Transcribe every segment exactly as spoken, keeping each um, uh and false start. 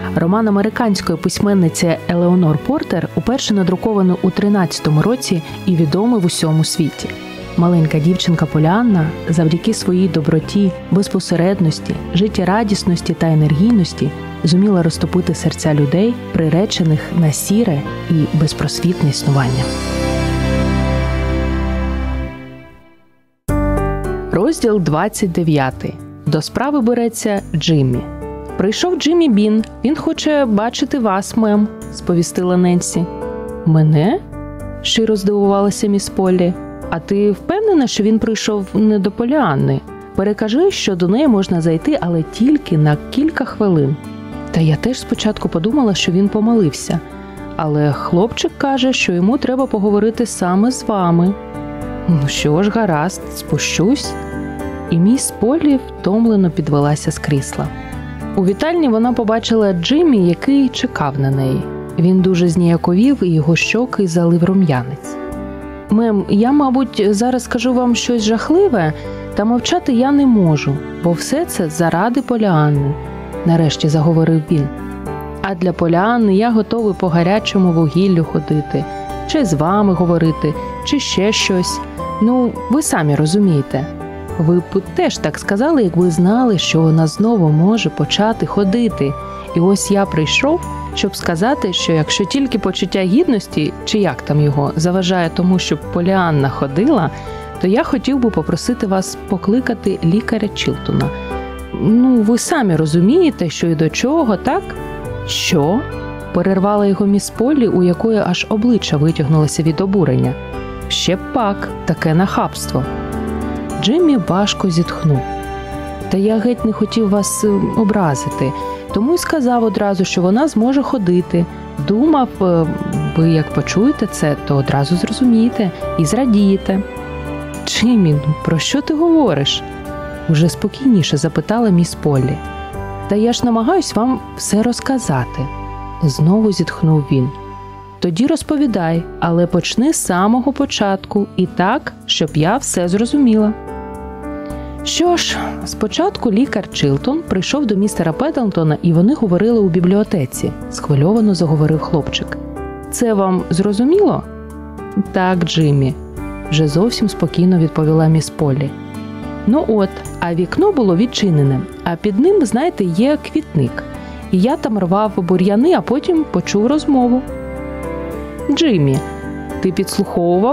Роман американської письменниці Елеонор Портер уперше надрукований у тринадцятому році і відомий в усьому світі. Маленька дівчинка Поліанна завдяки своїй доброті, безпосередності, життєрадісності та енергійності зуміла розтопити серця людей, приречених на сіре і безпросвітне існування. Розділ двадцять дев'ятий. До справи береться Джиммі. «Прийшов Джиммі Бін. Він хоче бачити вас, мем», – сповістила Ненсі. «Мене?» – щиро здивувалася міс Поллі. «А ти впевнена, що він прийшов не до Поліанни? Перекажи, що до неї можна зайти, але тільки на кілька хвилин». Та я теж спочатку подумала, що він помилився. Але хлопчик каже, що йому треба поговорити саме з вами. «Ну що ж, гаразд, спущусь». І міс Поллі втомлено підвелася з крісла. У вітальні вона побачила Джиммі, який чекав на неї. Він дуже зніяковів, і його щоки залив рум'янець. «Мем, я, мабуть, зараз скажу вам щось жахливе, та мовчати я не можу, бо все це заради Поліанни», – нарешті заговорив він. «А для Поліанни я готовий по гарячому вугіллю ходити, чи з вами говорити, чи ще щось. Ну, ви самі розумієте. Ви б теж так сказали, якби знали, що вона знову може почати ходити. І ось я прийшов, щоб сказати, що якщо тільки почуття гідності, чи як там його, заважає тому, щоб Поліанна ходила, то я хотів би попросити вас покликати лікаря Чілтона. Ну, ви самі розумієте, що і до чого, так?» «Що?» – перервала його міс Поллі, у якої аж обличчя витягнулося від обурення. «Ще пак, таке нахабство». Джиммі важко зітхнув. «Та я геть не хотів вас образити, тому й сказав одразу, що вона зможе ходити. Думав, ви як почуєте це, то одразу зрозумієте і зрадієте». «Джиммі, про що ти говориш?» – уже спокійніше запитала міс Поллі. «Та я ж намагаюсь вам все розказати», – знову зітхнув він. «Тоді розповідай, але почни з самого початку і так, щоб я все зрозуміла». Що ж, спочатку лікар Чілтон прийшов до містера Пендлтона, і вони говорили у бібліотеці, схвильовано заговорив хлопчик. «Це вам зрозуміло?» «Так, Джиммі», вже зовсім спокійно відповіла міс Поллі. «Ну от, а вікно було відчинене, а під ним, знаєте, є квітник. І я там рвав бур'яни, а потім почув розмову». «Джиммі, ти підслуховував?»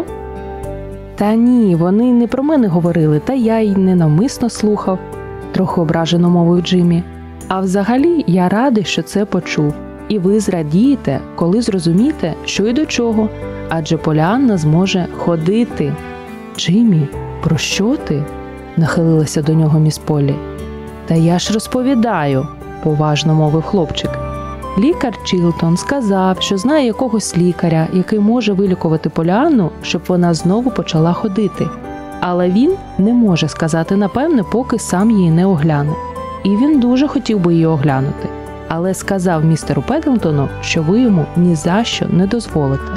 «Та ні, вони не про мене говорили, та я й ненавмисно слухав», – трохи ображено мовив Джиммі. «А взагалі я радий, що це почув. І ви зрадієте, коли зрозумієте, що і до чого, адже Поліанна зможе ходити». «Джиммі, про що ти?» – нахилилася до нього міс Поллі. «Та я ж розповідаю», – поважно мовив хлопчик. «Лікар Чілтон сказав, що знає якогось лікаря, який може вилікувати Поліанну, щоб вона знову почала ходити. Але він не може сказати напевне, поки сам її не огляне. І він дуже хотів би її оглянути. Але сказав містеру Пендлтону, що ви йому ні за що не дозволите».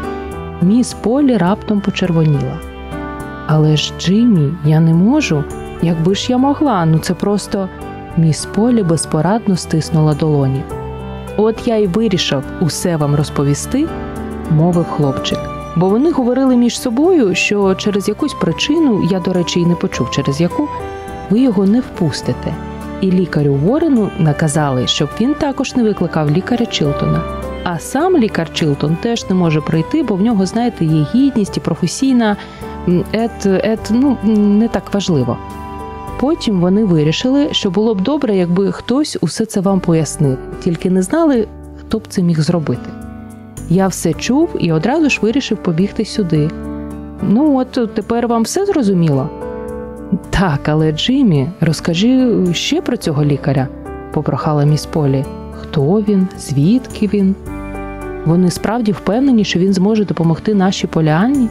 Міс Поллі раптом почервоніла. «Але ж, Джиммі, я не можу. Якби ж я могла, ну це просто…» Міс Поллі безпорадно стиснула долоні. «От я й вирішив усе вам розповісти», – мовив хлопчик. «Бо вони говорили між собою, що через якусь причину, я, до речі, й не почув, через яку, ви його не впустите. І лікарю Уоррену наказали, щоб він також не викликав лікаря Чілтона. А сам лікар Чілтон теж не може прийти, бо в нього, знаєте, є гідність і професійна… Ет, ет, ну, не так важливо». Потім вони вирішили, що було б добре, якби хтось усе це вам пояснив, тільки не знали, хто б це міг зробити. Я все чув і одразу ж вирішив побігти сюди. Ну от, тепер вам все зрозуміло? «Так, але, Джиммі, розкажи ще про цього лікаря», – попрохала міс Поллі. «Хто він? Звідки він? Вони справді впевнені, що він зможе допомогти нашій Поліанні?»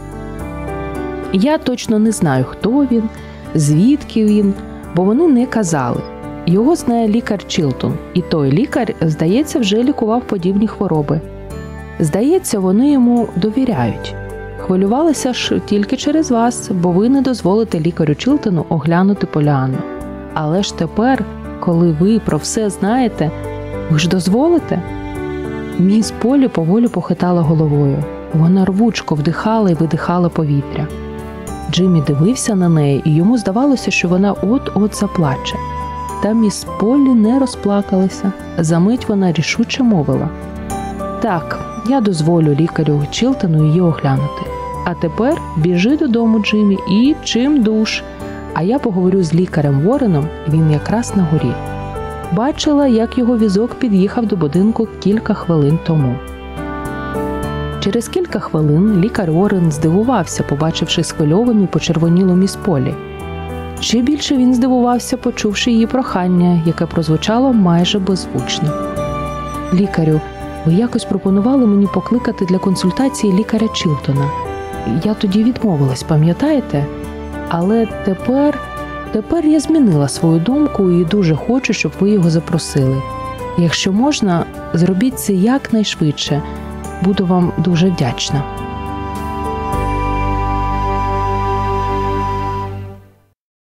«Я точно не знаю, хто він, звідки він, бо вони не казали. Його знає лікар Чілтон, і той лікар, здається, вже лікував подібні хвороби. Здається, вони йому довіряють. Хвилювалися ж тільки через вас, бо ви не дозволите лікарю Чілтону оглянути Поліанну. Але ж тепер, коли ви про все знаєте, Ви ж дозволите?» Міс Полі поволі похитала головою. Вона рвучко вдихала і видихала повітря. Джиммі дивився на неї, і йому здавалося, що вона от-от заплаче. Та міс Полі не розплакалася. Замить вона рішуче мовила: «Так, я дозволю лікарю Чілтону її оглянути. А тепер біжи додому, Джиммі, і чим душ. А я поговорю з лікарем Ворреном, він якраз на горі. Бачила, як його візок під'їхав до будинку кілька хвилин тому». Через кілька хвилин лікар Воррен здивувався, побачивши схвильовану й почервонілу міс Полі. Ще більше він здивувався, почувши її прохання, яке прозвучало майже беззвучно. «Лікарю, ви якось пропонували мені покликати для консультації лікаря Чілтона. Я тоді відмовилась, пам'ятаєте? Але тепер, тепер я змінила свою думку і дуже хочу, щоб ви його запросили. Якщо можна, зробіть це якнайшвидше. Буду вам дуже вдячна».